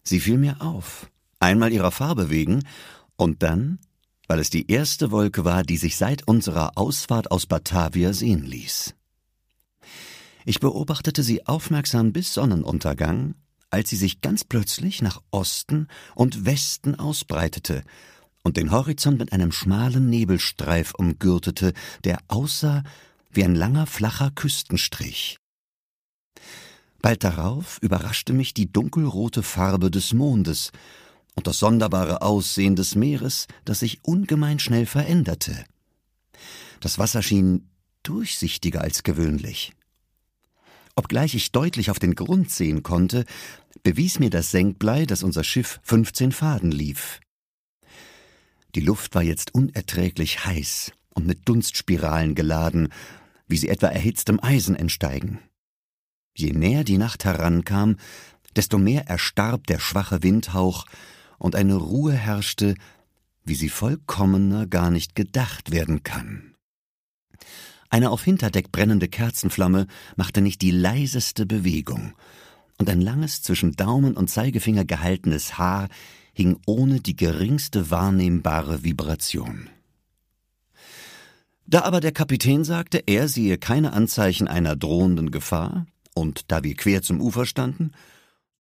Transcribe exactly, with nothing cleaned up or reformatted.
Sie fiel mir auf, einmal ihrer Farbe wegen und dann, weil es die erste Wolke war, die sich seit unserer Ausfahrt aus Batavia sehen ließ. Ich beobachtete sie aufmerksam bis Sonnenuntergang, als sie sich ganz plötzlich nach Osten und Westen ausbreitete und den Horizont mit einem schmalen Nebelstreif umgürtete, der aussah wie ein langer, flacher Küstenstrich. Bald darauf überraschte mich die dunkelrote Farbe des Mondes und das sonderbare Aussehen des Meeres, das sich ungemein schnell veränderte. Das Wasser schien durchsichtiger als gewöhnlich. Obgleich ich deutlich auf den Grund sehen konnte, bewies mir das Senkblei, dass unser Schiff fünfzehn Faden lief. Die Luft war jetzt unerträglich heiß und mit Dunstspiralen geladen, wie sie etwa erhitztem Eisen entsteigen. Je näher die Nacht herankam, desto mehr erstarb der schwache Windhauch und eine Ruhe herrschte, wie sie vollkommener gar nicht gedacht werden kann. Eine auf Hinterdeck brennende Kerzenflamme machte nicht die leiseste Bewegung, und ein langes, zwischen Daumen und Zeigefinger gehaltenes Haar hing ohne die geringste wahrnehmbare Vibration. Da aber der Kapitän sagte, er sehe keine Anzeichen einer drohenden Gefahr, und da wir quer zum Ufer standen,